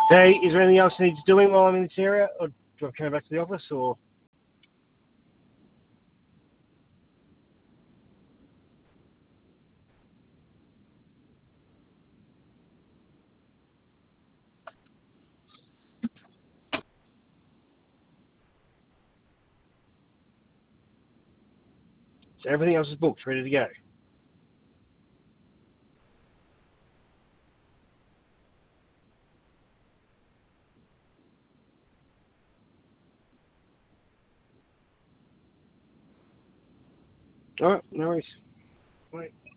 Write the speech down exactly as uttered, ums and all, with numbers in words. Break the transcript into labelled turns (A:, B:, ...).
A: Hey, is there anything else I need to doing while I'm in this area, or do I come back to the office, or? So everything else is booked, ready to go? All right, no worries. Right.